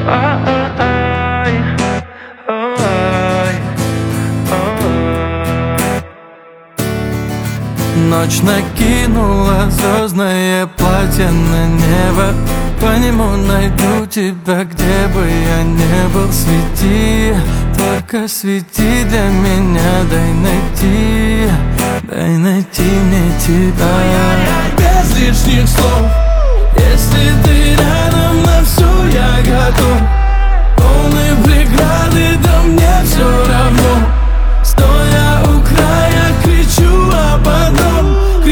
Ночь накинула звездное платье на небо. По нему найду тебя, где бы я не был. Свети, только свети для меня. Дай найти мне тебя. Без лишних слов, если ты рядом, на все я готов. Полные преграды, да мне все равно. Стоя у края, кричу об одном,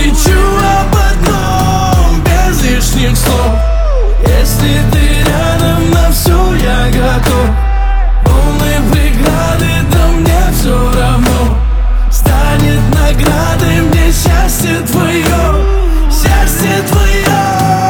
без лишних слов. Если ты рядом, на все я готов. Полные преграды, да мне все равно. Станет наградой мне счастье твое, счастье твое.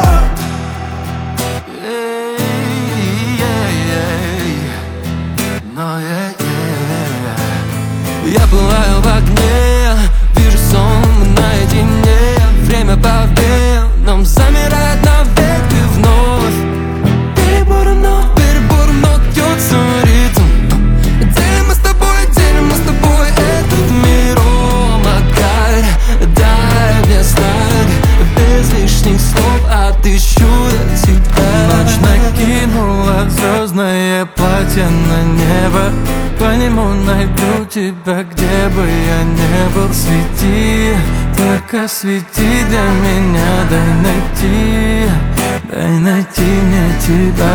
Я пылаю в огне, вижу сон наедине. Время по венам замирает навек, ты вновь. Перебором вновь бьется ритм. Делим мы с тобой этот мир. О, Макарь, дай мне знак. Без лишних слов отыщу я тебя. Ночь накинула звездное платье на небо. По нему найду тебя, где бы я не был. Свети, только свети для меня. Дай найти мне тебя.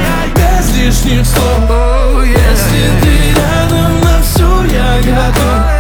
Без лишних слов, если ты рядом, на все я готов.